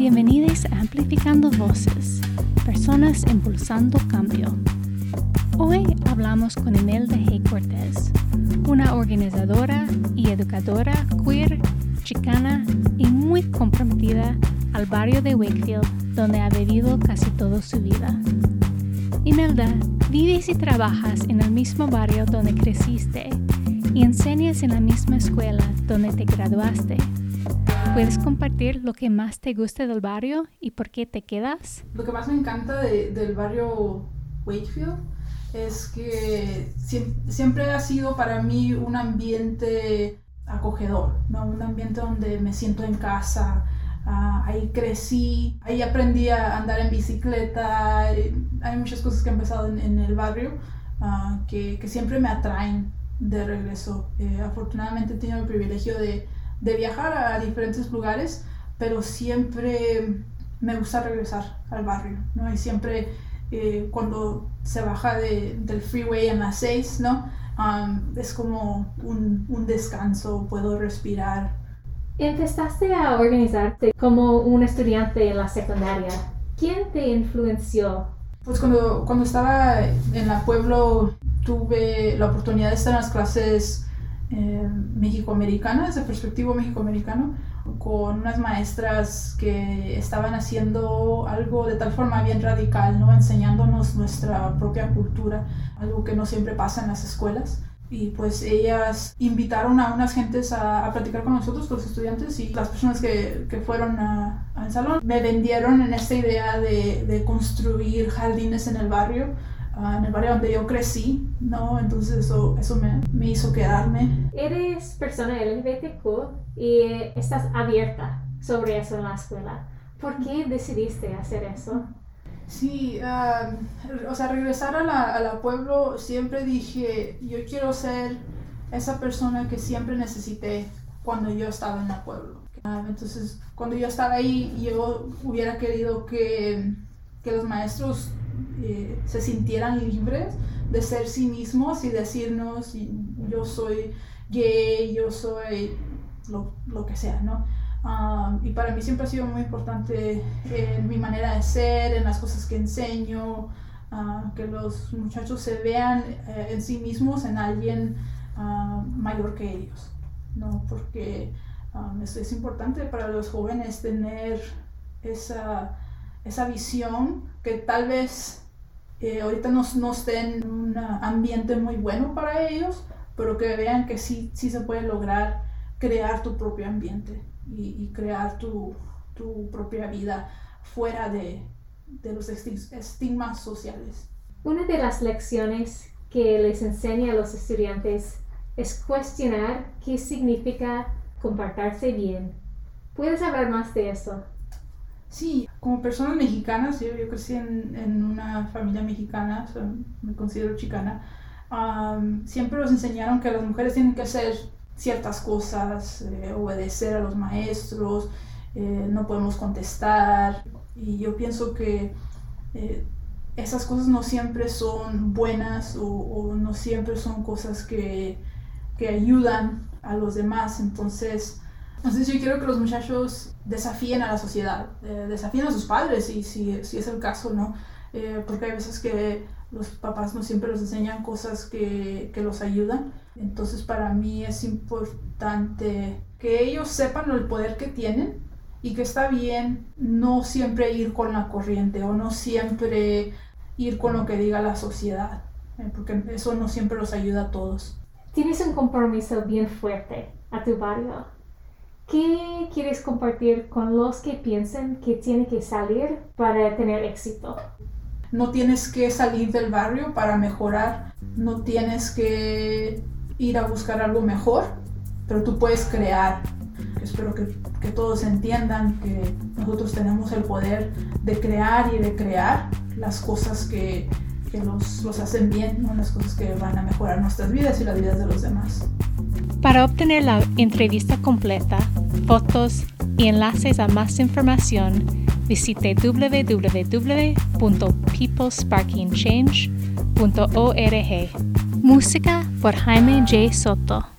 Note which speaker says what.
Speaker 1: Bienvenidos a Amplificando Voces, personas impulsando cambio. Hoy hablamos con Imelda G. Cortés, una organizadora y educadora queer, chicana y muy comprometida al barrio de Wakefield, donde ha vivido casi toda su vida. Imelda, vives y trabajas en el mismo barrio donde creciste y enseñas en la misma escuela donde te graduaste. ¿Puedes compartir lo que más te gusta del barrio y por qué te quedas?
Speaker 2: Lo que más me encanta del barrio Wakefield es que siempre ha sido para mí un ambiente acogedor, ¿no? Un ambiente donde me siento en casa. Ahí crecí, ahí aprendí a andar en bicicleta. Hay muchas cosas que han empezado en el barrio que siempre me atraen de regreso. Afortunadamente he tenido el privilegio de viajar a diferentes lugares, pero siempre me gusta regresar al barrio, ¿no? Y siempre cuando se baja del freeway en las 6, ¿no? Es como un descanso, puedo respirar.
Speaker 3: Empezaste a organizarte como un estudiante en la secundaria. ¿Quién te influenció?
Speaker 2: Pues cuando estaba en la pueblo tuve la oportunidad de estar en las clases mexicoamericanas, de perspectiva mexicoamericano, con unas maestras que estaban haciendo algo de tal forma bien radical, ¿no? Enseñándonos nuestra propia cultura, algo que no siempre pasa en las escuelas. Y pues ellas invitaron a unas gentes a platicar con nosotros, los estudiantes, y las personas que fueron al salón me vendieron en esta idea de construir jardines en el barrio donde yo crecí, ¿no? Entonces eso me hizo quedarme.
Speaker 3: Eres persona LGBTQ y estás abierta sobre eso en la escuela. ¿Por qué decidiste hacer eso?
Speaker 2: Sí, regresar a la pueblo, siempre dije, yo quiero ser esa persona que siempre necesité cuando yo estaba en la pueblo. Entonces, cuando yo estaba ahí, yo hubiera querido que los maestros se sintieran libres de ser sí mismos y decirnos, yo soy gay, yo soy lo que sea, ¿no? Y para mí siempre ha sido muy importante en mi manera de ser, en las cosas que enseño, que los muchachos se vean en sí mismos, en alguien mayor que ellos, ¿no? Porque es importante para los jóvenes tener esa visión que tal vez ahorita no esté en un ambiente muy bueno para ellos, pero que vean que sí se puede lograr crear tu propio ambiente y crear tu propia vida fuera de los estigmas sociales.
Speaker 3: Una de las lecciones que les enseña a los estudiantes es cuestionar qué significa comportarse bien. ¿Puedes hablar más de eso?
Speaker 2: Sí, como personas mexicanas, yo crecí en una familia mexicana, o sea, me considero chicana, siempre nos enseñaron que las mujeres tienen que hacer ciertas cosas, obedecer a los maestros, no podemos contestar, y yo pienso que esas cosas no siempre son buenas o no siempre son cosas que ayudan a los demás. Entonces yo quiero que los muchachos desafíen a la sociedad, desafíen a sus padres, si es el caso, ¿no? Porque hay veces que los papás no siempre les enseñan cosas que los ayudan. Entonces para mí es importante que ellos sepan el poder que tienen y que está bien no siempre ir con la corriente o no siempre ir con lo que diga la sociedad, porque eso no siempre los ayuda a todos.
Speaker 3: Tienes un compromiso bien fuerte a tu barrio. ¿Qué quieres compartir con los que piensan que tienen que salir para tener éxito?
Speaker 2: No tienes que salir del barrio para mejorar, no tienes que ir a buscar algo mejor, pero tú puedes crear. Espero que todos entiendan que nosotros tenemos el poder de crear y de crear las cosas que los hacen bien, ¿no? Las cosas que van a mejorar nuestras vidas y las vidas de los demás.
Speaker 1: Para obtener la entrevista completa, fotos y enlaces a más información, visite www.peoplesparkingchange.org. Música por Jaime J. Soto.